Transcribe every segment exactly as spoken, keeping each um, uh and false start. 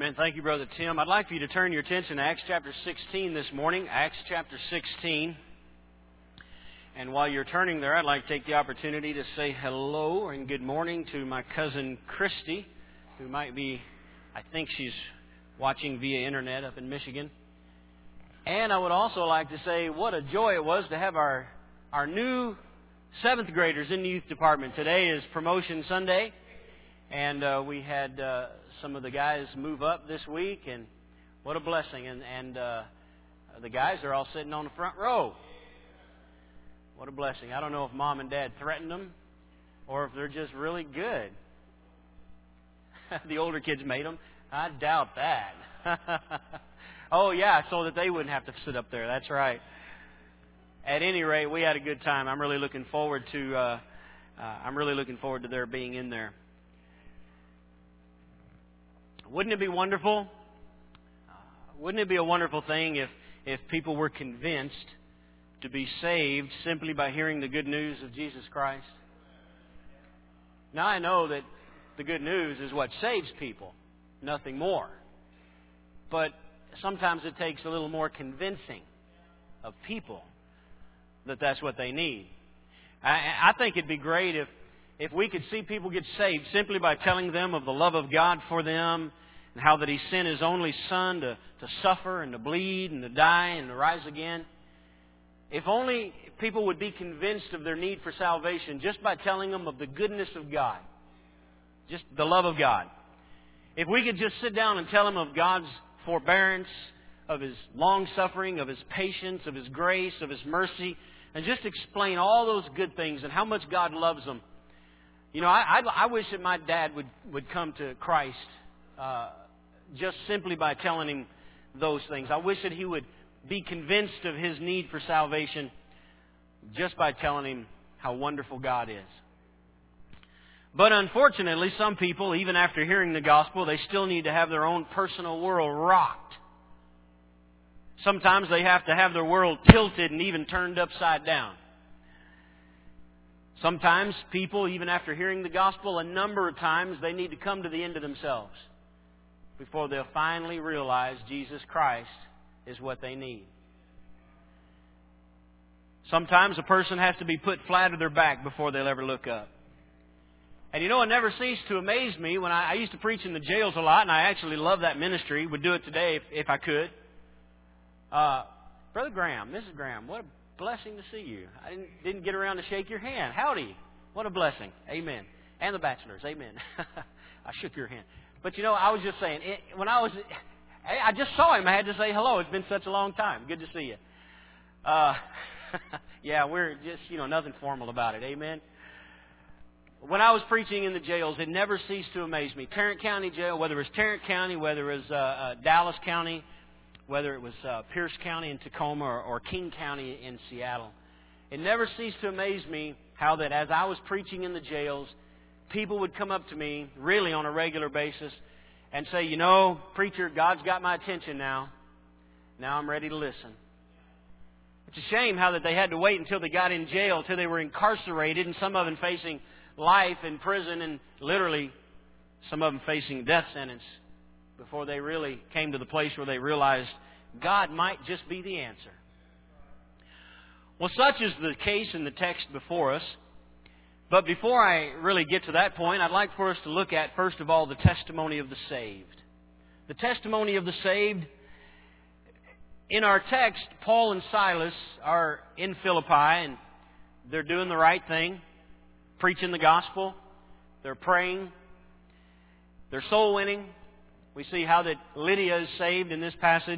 Amen. Thank you, Brother Tim. I'd like for you to turn your attention to Acts chapter sixteen this morning. Acts chapter sixteen. And while you're turning there, I'd like to take the opportunity to say hello and good morning to my cousin Christy, who might be, I think she's watching via internet up in Michigan. And I would also like to say what a joy it was to have our, our new seventh graders in the youth department. Today is promotion Sunday. And uh, we had uh, some of the guys move up this week, and what a blessing. And, and uh, the guys are all sitting on the front row. What a blessing. I don't know if Mom and Dad threatened them or if they're just really good. The older kids made them. I doubt that. Oh, yeah, so that they wouldn't have to sit up there. That's right. At any rate, we had a good time. I'm really looking forward to uh, uh, I'm really looking forward to their being in there. Wouldn't it be wonderful? Uh, wouldn't it be a wonderful thing if, if people were convinced to be saved simply by hearing the good news of Jesus Christ? Now, I know that the good news is what saves people, nothing more. But sometimes it takes a little more convincing of people that that's what they need. I, I think it'd be great if If we could see people get saved simply by telling them of the love of God for them and how that He sent His only Son to, to suffer and to bleed and to die and to rise again. If only people would be convinced of their need for salvation just by telling them of the goodness of God. Just the love of God. If we could just sit down and tell them of God's forbearance, of His long-suffering, of His patience, of His grace, of His mercy, and just explain all those good things and how much God loves them. You know, I, I, I wish that my dad would, would come to Christ uh, just simply by telling him those things. I wish that he would be convinced of his need for salvation just by telling him how wonderful God is. But unfortunately, some people, even after hearing the gospel, they still need to have their own personal world rocked. Sometimes they have to have their world tilted and even turned upside down. Sometimes people, even after hearing the gospel a number of times, they need to come to the end of themselves before they'll finally realize Jesus Christ is what they need. Sometimes a person has to be put flat on their back before they'll ever look up. And you know, it never ceased to amaze me when I, I used to preach in the jails a lot, and I actually love that ministry. Would do it today if, if I could. Uh, Brother Graham, Missus Graham, what a blessing to see you. I didn't, didn't get around to shake your hand. Howdy. What a blessing. Amen. And the bachelors. Amen. I shook your hand. But you know, I was just saying, it, when I was, I just saw him. I had to say hello. It's been such a long time. Good to see you. Uh, yeah, we're just, you know, nothing formal about it. Amen. When I was preaching in the jails, it never ceased to amaze me. Tarrant County Jail, whether it was Tarrant County, whether it was uh, uh, Dallas County, whether it was uh, Pierce County in Tacoma or, or King County in Seattle. It never ceased to amaze me how that as I was preaching in the jails, people would come up to me, really on a regular basis, and say, you know, preacher, God's got my attention now. Now I'm ready to listen. It's a shame how that they had to wait until they got in jail, until they were incarcerated, and some of them facing life in prison, and literally some of them facing death sentence, before they really came to the place where they realized God might just be the answer. Well, such is the case in the text before us. But before I really get to that point, I'd like for us to look at, first of all, the testimony of the saved. The testimony of the saved. In our text, Paul and Silas are in Philippi, and they're doing the right thing, preaching the gospel. They're praying. They're soul winning. We see how that Lydia is saved in this passage.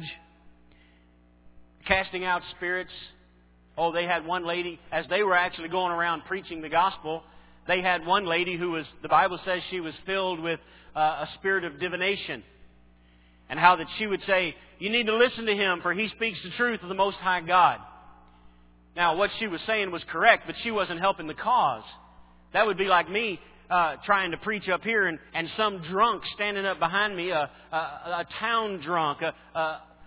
Casting out spirits. Oh, they had one lady, as they were actually going around preaching the gospel, they had one lady who was, the Bible says she was filled with uh, a spirit of divination. And how that she would say, you need to listen to him, for he speaks the truth of the Most High God. Now, what she was saying was correct, but she wasn't helping the cause. That would be like me Uh, trying to preach up here, and, and some drunk standing up behind me, a, a, a town drunk, a, a,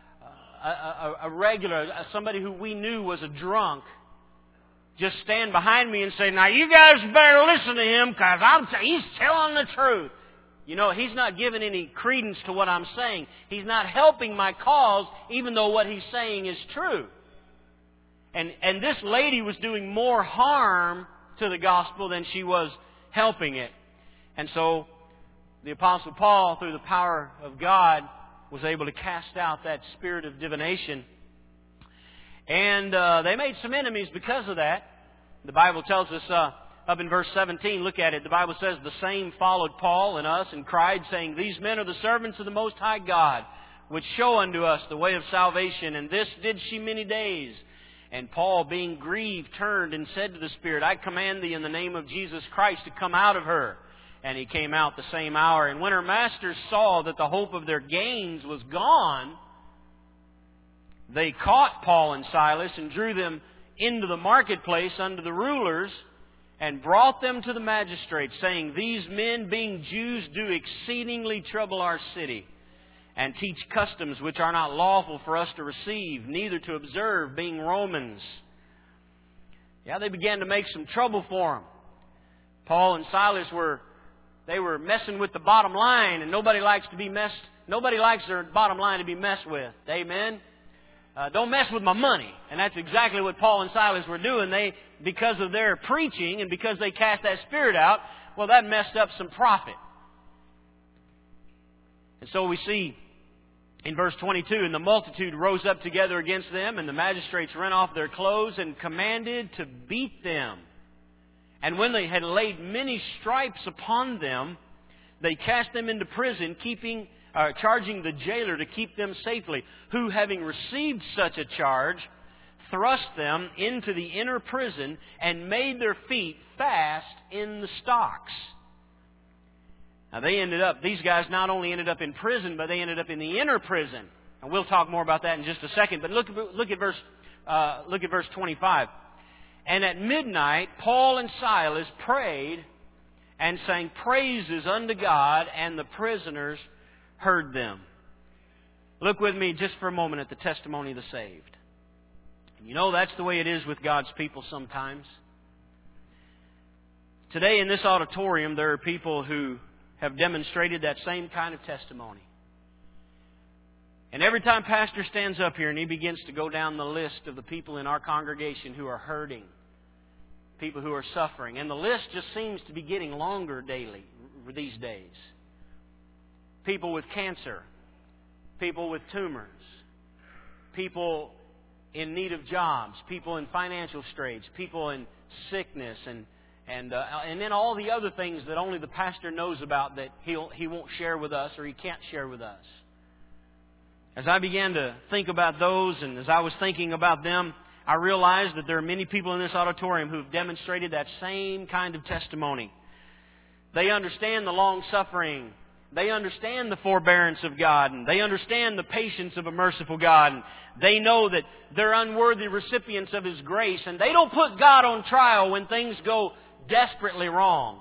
a, a regular, somebody who we knew was a drunk, just stand behind me and say, now you guys better listen to him, because I'm t- he's telling the truth. You know, he's not giving any credence to what I'm saying. He's not helping my cause, even though what he's saying is true. And, and this lady was doing more harm to the gospel than she was helping it. And so the Apostle Paul, through the power of God, was able to cast out that spirit of divination. And uh, they made some enemies because of that. The Bible tells us uh, up in verse seventeen, look at it. The Bible says, the same followed Paul and us and cried, saying, these men are the servants of the Most High God, which show unto us the way of salvation. And this did she many days. And Paul, being grieved, turned and said to the Spirit, I command thee in the name of Jesus Christ to come out of her. And he came out the same hour. And when her masters saw that the hope of their gains was gone, they caught Paul and Silas and drew them into the marketplace unto the rulers and brought them to the magistrates, saying, these men, being Jews, do exceedingly trouble our city, and teach customs which are not lawful for us to receive, neither to observe, being Romans. Yeah, they began to make some trouble for them. Paul and Silas were, they were messing with the bottom line, and nobody likes to be messed, nobody likes their bottom line to be messed with. Amen? Uh, don't mess with my money. And that's exactly what Paul and Silas were doing. They, because of their preaching and because they cast that spirit out, well, that messed up some profit. And so we see in verse twenty-two, and the multitude rose up together against them, and the magistrates rent off their clothes and commanded to beat them. And when they had laid many stripes upon them, they cast them into prison, keeping, uh, charging the jailer to keep them safely, who, having received such a charge, thrust them into the inner prison and made their feet fast in the stocks. Now they ended up, these guys not only ended up in prison, but they ended up in the inner prison. And we'll talk more about that in just a second. But look, look at verse, uh, look at verse twenty-five. And at midnight, Paul and Silas prayed and sang praises unto God, and the prisoners heard them. Look with me just for a moment at the testimony of the saved. And you know that's the way it is with God's people sometimes. Today in this auditorium, there are people who have demonstrated that same kind of testimony. And every time Pastor stands up here and he begins to go down the list of the people in our congregation who are hurting, people who are suffering, and the list just seems to be getting longer daily these days. People with cancer, people with tumors, people in need of jobs, people in financial straits, people in sickness, and And uh, and then all the other things that only the pastor knows about that he'll, he won't share with us or he can't share with us. As I began to think about those, and as I was thinking about them, I realized that there are many people in this auditorium who have demonstrated that same kind of testimony. They understand the long-suffering. They understand the forbearance of God. And they understand the patience of a merciful God. And they know that they're unworthy recipients of His grace. And they don't put God on trial when things go desperately wrong.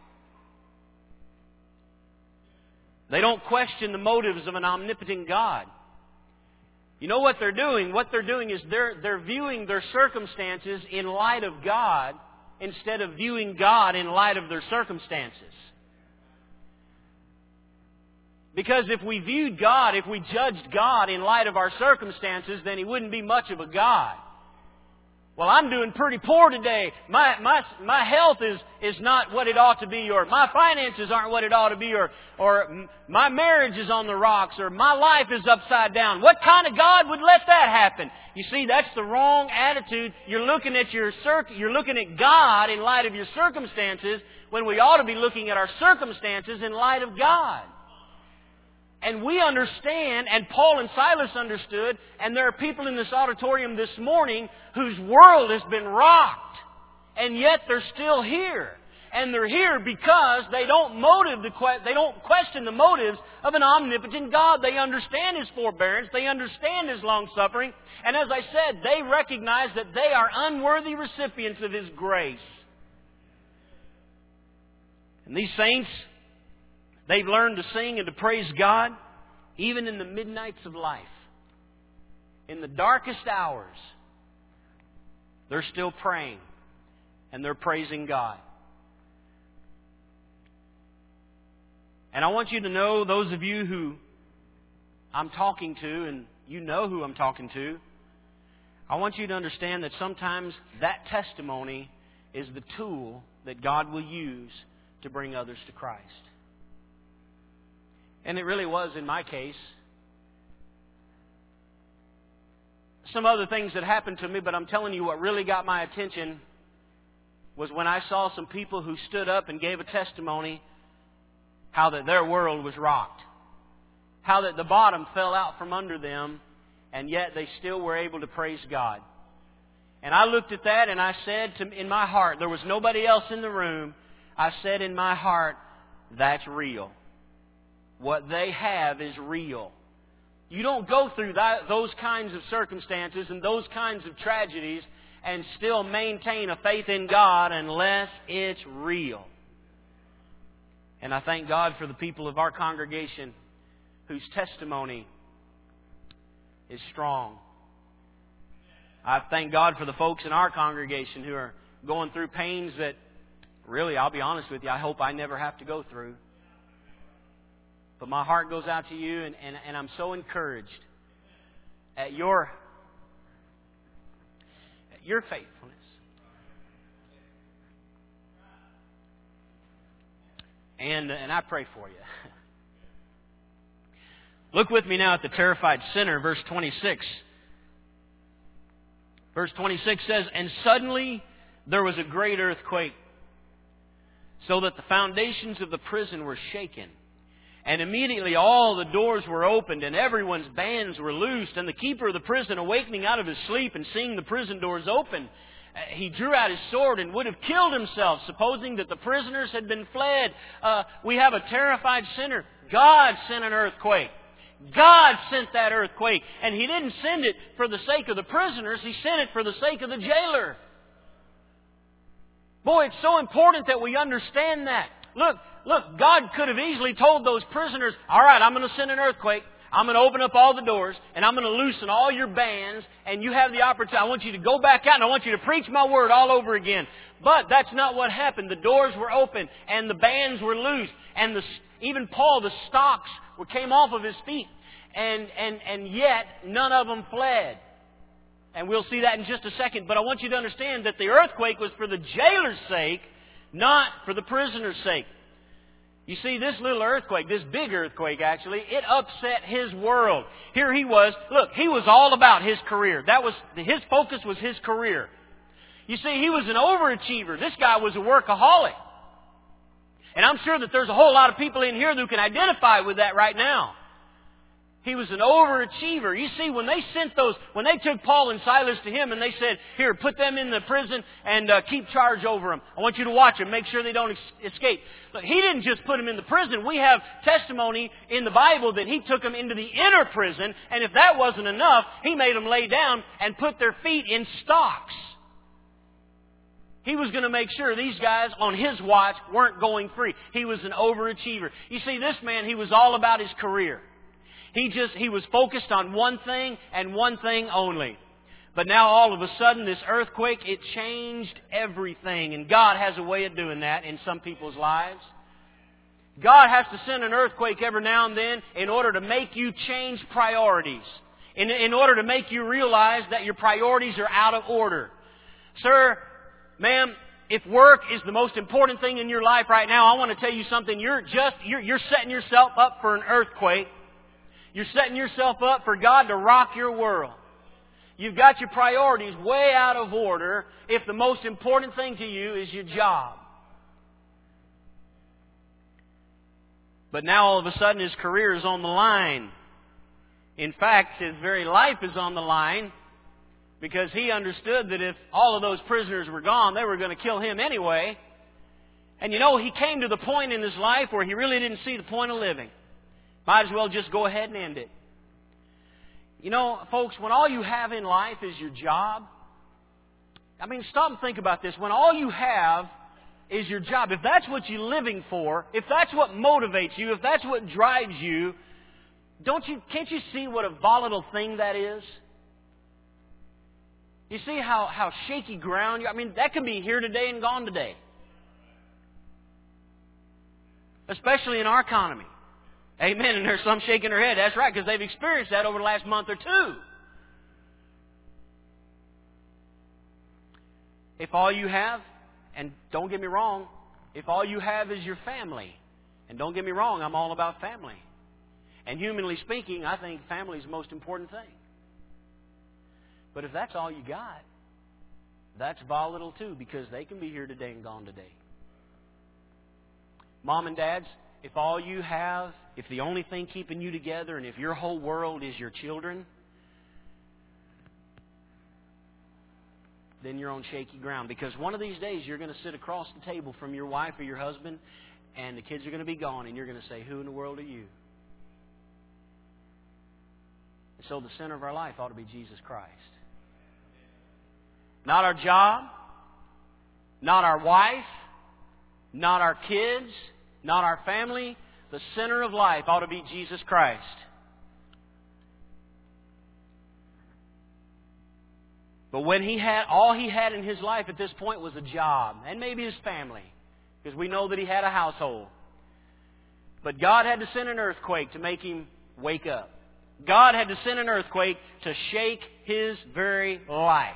They don't question the motives of an omnipotent God. You know what they're doing? What they're doing is they're, they're viewing their circumstances in light of God instead of viewing God in light of their circumstances. Because if we viewed God, if we judged God in light of our circumstances, then He wouldn't be much of a God. Well, I'm doing pretty poor today. My my my health is, is not what it ought to be, or my finances aren't what it ought to be, or or my marriage is on the rocks, or my life is upside down. What kind of God would let that happen? You see, that's the wrong attitude. You're looking at your circ- you're looking at God in light of your circumstances, when we ought to be looking at our circumstances in light of God. And we understand, and Paul and Silas understood, and there are people in this auditorium this morning whose world has been rocked, and yet they're still here. And they're here because they don't motive the que- they don't question the motives of an omnipotent God. They understand His forbearance, they understand His long suffering, and as I said, they recognize that they are unworthy recipients of His grace. And these saints, they've learned to sing and to praise God, even in the midnights of life. In the darkest hours, they're still praying and they're praising God. And I want you to know, those of you who I'm talking to, and you know who I'm talking to, I want you to understand that sometimes that testimony is the tool that God will use to bring others to Christ. And it really was in my case. Some other things that happened to me, but I'm telling you what really got my attention was when I saw some people who stood up and gave a testimony how that their world was rocked. How that the bottom fell out from under them, and yet they still were able to praise God. And I looked at that and I said to, in my heart, there was nobody else in the room, I said in my heart, that's real. What they have is real. You don't go through that, those kinds of circumstances and those kinds of tragedies and still maintain a faith in God unless it's real. And I thank God for the people of our congregation whose testimony is strong. I thank God for the folks in our congregation who are going through pains that, really, I'll be honest with you, I hope I never have to go through. But my heart goes out to you, and, and, and I'm so encouraged at your, at your faithfulness. And, and I pray for you. Look with me now at the terrified sinner, verse twenty-six. Verse twenty-six says, "And suddenly there was a great earthquake, so that the foundations of the prison were shaken. And immediately all the doors were opened, and everyone's bands were loosed. And the keeper of the prison, awakening out of his sleep and seeing the prison doors open, he drew out his sword and would have killed himself, supposing that the prisoners had been fled." Uh, we have a terrified sinner. God sent an earthquake. God sent that earthquake. And He didn't send it for the sake of the prisoners. He sent it for the sake of the jailer. Boy, it's so important that we understand that. Look, look, God could have easily told those prisoners, all right, I'm going to send an earthquake. I'm going to open up all the doors, and I'm going to loosen all your bands, and you have the opportunity. I want you to go back out, and I want you to preach my word all over again. But that's not what happened. The doors were open, and the bands were loosed, and the, even Paul, the stocks came off of his feet, and, and, and yet none of them fled. And we'll see that in just a second. But I want you to understand that the earthquake was for the jailer's sake, not for the prisoner's sake. You see, this little earthquake, this big earthquake actually, it upset his world. Here he was. Look, he was all about his career. That was, his focus was his career. You see, he was an overachiever. This guy was a workaholic. And I'm sure that there's a whole lot of people in here who can identify with that right now. He was an overachiever. You see, when they sent those, when they took Paul and Silas to him and they said, here, put them in the prison and uh, keep charge over them. I want you to watch them, make sure they don't ex- escape. But he didn't just put them in the prison. We have testimony in the Bible that he took them into the inner prison, and if that wasn't enough, he made them lay down and put their feet in stocks. He was going to make sure these guys on his watch weren't going free. He was an overachiever. You see, this man, he was all about his career. He just, he was focused on one thing and one thing only. But now all of a sudden this earthquake, it changed everything. And God has a way of doing that in some people's lives. God has to send an earthquake every now and then in order to make you change priorities. In, in order to make you realize that your priorities are out of order. Sir, ma'am, if work is the most important thing in your life right now, I want to tell you something. You're just, you're, you're setting yourself up for an earthquake. You're setting yourself up for God to rock your world. You've got your priorities way out of order if the most important thing to you is your job. But now all of a sudden his career is on the line. In fact, his very life is on the line because he understood that if all of those prisoners were gone, they were going to kill him anyway. And you know, he came to the point in his life where he really didn't see the point of living. Might as well just go ahead and end it. You know, folks, when all you have in life is your job, I mean, stop and think about this. When all you have is your job, if that's what you're living for, if that's what motivates you, if that's what drives you, don't you, can't you see what a volatile thing that is? You see how, how shaky ground you I mean, that can be here today and gone today. Especially in our economy. Amen. And there's some shaking their head. That's right, because they've experienced that over the last month or two. If all you have, and don't get me wrong, if all you have is your family, and don't get me wrong, I'm all about family. And humanly speaking, I think family is the most important thing. But if that's all you got, that's volatile too, because they can be here today and gone today. Mom and dads, if all you have, if the only thing keeping you together, and if your whole world is your children, then you're on shaky ground. Because one of these days you're going to sit across the table from your wife or your husband, and the kids are going to be gone, and you're going to say, who in the world are you? And so the center of our life ought to be Jesus Christ. Not our job, not our wife, not our kids, not our family. The center of life ought to be Jesus Christ. But when he had, all he had in his life at this point was a job, and maybe his family, because we know that he had a household. But God had to send an earthquake to make him wake up. God had to send an earthquake to shake his very life.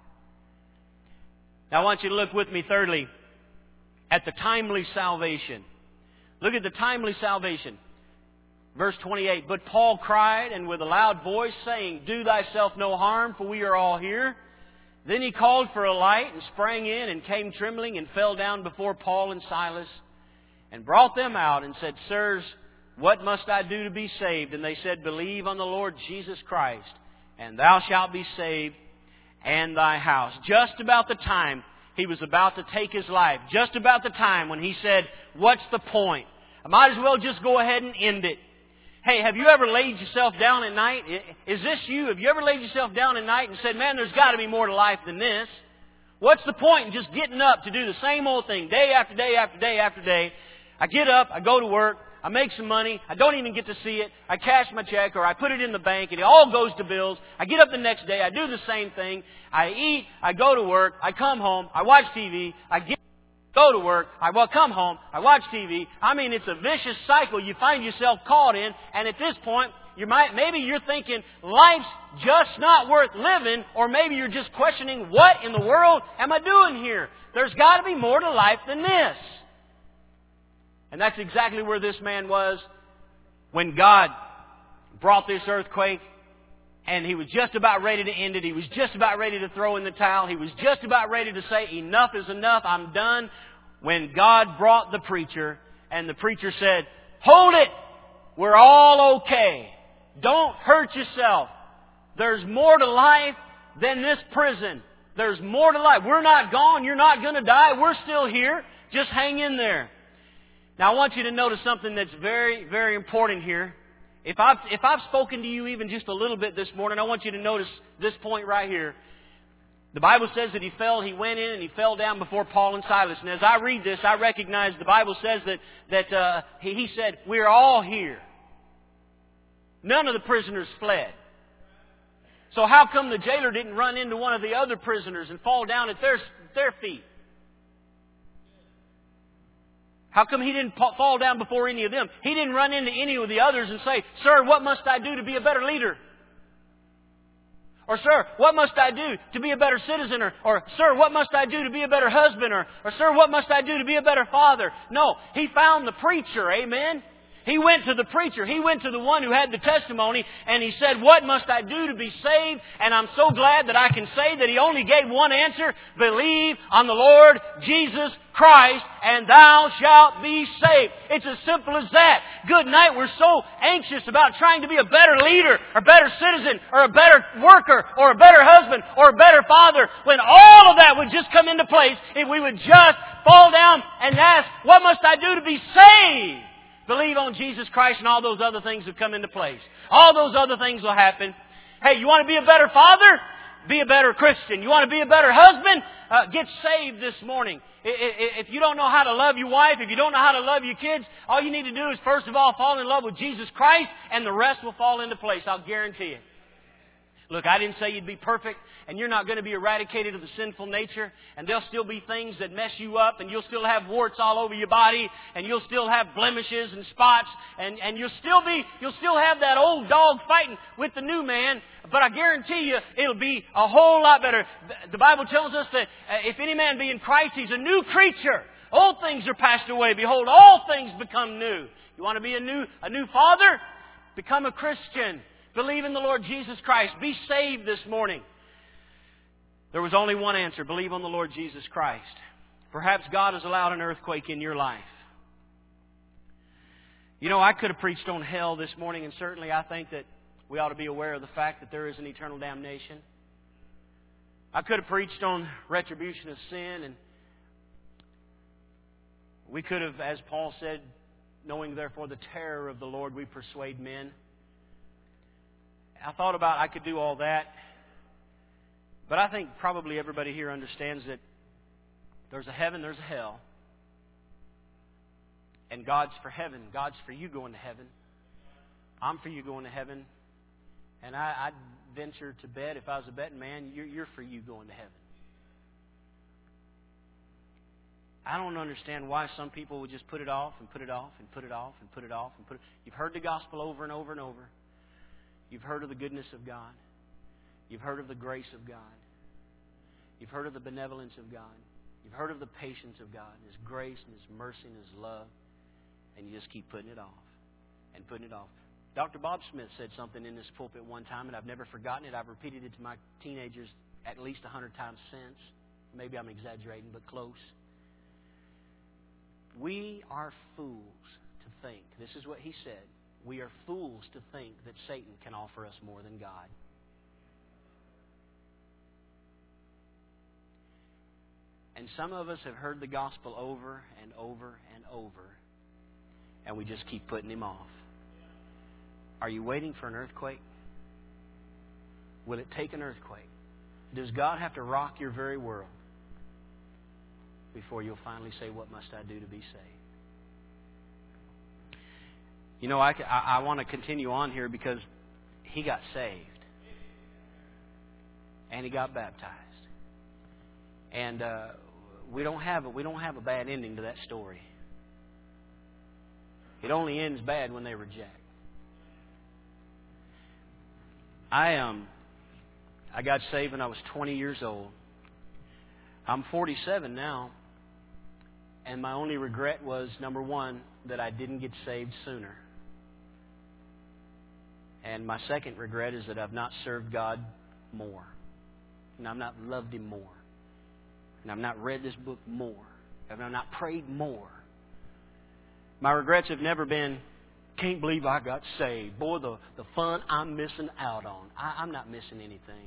Now I want you to look with me, thirdly, at the timely salvation. Look at the timely salvation. Verse twenty-eight, but Paul cried, and with a loud voice, saying, do thyself no harm, for we are all here. Then he called for a light, and sprang in, and came trembling, and fell down before Paul and Silas, and brought them out, and said, sirs, what must I do to be saved? And they said, believe on the Lord Jesus Christ, and thou shalt be saved, and thy house. Just about the time he was about to take his life, just about the time when he said, what's the point? I might as well just go ahead and end it. Hey, have you ever laid yourself down at night? Is this you? Have you ever laid yourself down at night and said, man, there's got to be more to life than this? What's the point in just getting up to do the same old thing day after day after day after day? I get up, I go to work, I make some money, I don't even get to see it, I cash my check or I put it in the bank and it all goes to bills. I get up the next day, I do the same thing, I eat, I go to work, I come home, I watch T V, I get go to work, I well, come home, I watch T V. I mean, it's a vicious cycle you find yourself caught in, and at this point, you might maybe you're thinking, life's just not worth living, or maybe you're just questioning, what in the world am I doing here? There's got to be more to life than this. And that's exactly where this man was when God brought this earthquake, and he was just about ready to end it. He was just about ready to throw in the towel. He was just about ready to say, enough is enough, I'm done. When God brought the preacher, and the preacher said, hold it, we're all okay. Don't hurt yourself. There's more to life than this prison. There's more to life. We're not gone. You're not going to die. We're still here. Just hang in there. Now I want you to notice something that's very, very important here. If I've, if I've spoken to you even just a little bit this morning, I want you to notice this point right here. The Bible says that he fell, he went in and he fell down before Paul and Silas. And as I read this, I recognize the Bible says that, that uh, he, he said, we're all here. None of the prisoners fled. So how come the jailer didn't run into one of the other prisoners and fall down at their, their feet? How come he didn't fall down before any of them? He didn't run into any of the others and say, sir, what must I do to be a better leader? Or, sir, what must I do to be a better citizen? Or, or sir, what must I do to be a better husband? Or, or, sir, what must I do to be a better father? No, he found the preacher, amen? He went to the preacher. He went to the one who had the testimony, and he said, what must I do to be saved? And I'm so glad that I can say that he only gave one answer. Believe on the Lord Jesus Christ, and thou shalt be saved. It's as simple as that. Good night. We're so anxious about trying to be a better leader, or better citizen, or a better worker, or a better husband, or a better father, when all of that would just come into place if we would just fall down and ask, what must I do to be saved? Believe on Jesus Christ, and all those other things will come into place. All those other things will happen. Hey, you want to be a better father? Be a better Christian. You want to be a better husband? Uh, get saved this morning. If you don't know how to love your wife, if you don't know how to love your kids, all you need to do is first of all fall in love with Jesus Christ, and the rest will fall into place. I'll guarantee it. Look, I didn't say you'd be perfect, and you're not going to be eradicated of the sinful nature, and there'll still be things that mess you up, and you'll still have warts all over your body, and you'll still have blemishes and spots, and, and you'll still be, you'll still have that old dog fighting with the new man, but I guarantee you, it'll be a whole lot better. The Bible tells us that if any man be in Christ, he's a new creature. Old things are passed away. Behold, all things become new. You want to be a new, a new father? Become a Christian. Believe in the Lord Jesus Christ. Be saved this morning. There was only one answer. Believe on the Lord Jesus Christ. Perhaps God has allowed an earthquake in your life. You know, I could have preached on hell this morning, and certainly I think that we ought to be aware of the fact that there is an eternal damnation. I could have preached on retribution of sin, and we could have, as Paul said, knowing therefore the terror of the Lord, we persuade men. I thought about I could do all that. But I think probably everybody here understands that there's a heaven, there's a hell. And God's for heaven. God's for you going to heaven. I'm for you going to heaven. And I, I'd venture to bet, if I was a betting man, you're, you're for you going to heaven. I don't understand why some people would just put it off and put it off and put it off and put it off and put it. You've heard the gospel over and over and over. You've heard of the goodness of God. You've heard of the grace of God. You've heard of the benevolence of God. You've heard of the patience of God, and His grace and His mercy and His love. And you just keep putting it off and putting it off. Doctor Bob Smith said something in this pulpit one time, and I've never forgotten it. I've repeated it to my teenagers at least a hundred times since. Maybe I'm exaggerating, but close. We are fools to think, this is what he said, we are fools to think that Satan can offer us more than God. And some of us have heard the gospel over and over and over, and we just keep putting Him off. Are you waiting for an earthquake? Will it take an earthquake? Does God have to rock your very world before you'll finally say, what must I do to be saved? You know, I, I, I want to continue on here because he got saved. And he got baptized. And uh, we don't have a, we don't have a bad ending to that story. It only ends bad when they reject. I um I got saved when I was twenty years old. I'm forty-seven now. And my only regret was, number one, that I didn't get saved sooner. And my second regret is that I've not served God more. And I've not loved Him more. And I've not read this book more. And I've not prayed more. My regrets have never been, can't believe I got saved. Boy, the, the fun I'm missing out on. I, I'm not missing anything.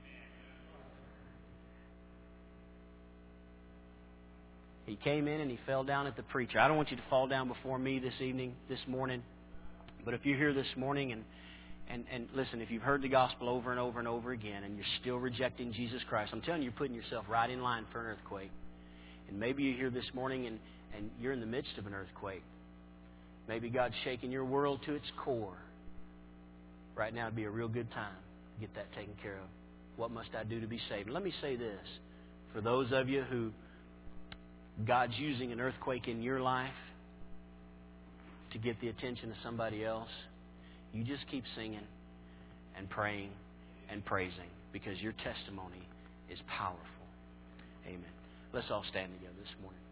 He came in and he fell down at the preacher. I don't want you to fall down before me this evening, this morning. But if you're here this morning and, and, and listen, if you've heard the gospel over and over and over again and you're still rejecting Jesus Christ, I'm telling you, you're putting yourself right in line for an earthquake. And maybe you're here this morning and, and you're in the midst of an earthquake. Maybe God's shaking your world to its core. Right now would be a real good time to get that taken care of. What must I do to be saved? And let me say this. For those of you who God's using an earthquake in your life to get the attention of somebody else, you just keep singing and praying and praising because your testimony is powerful. Amen. Let's all stand together this morning.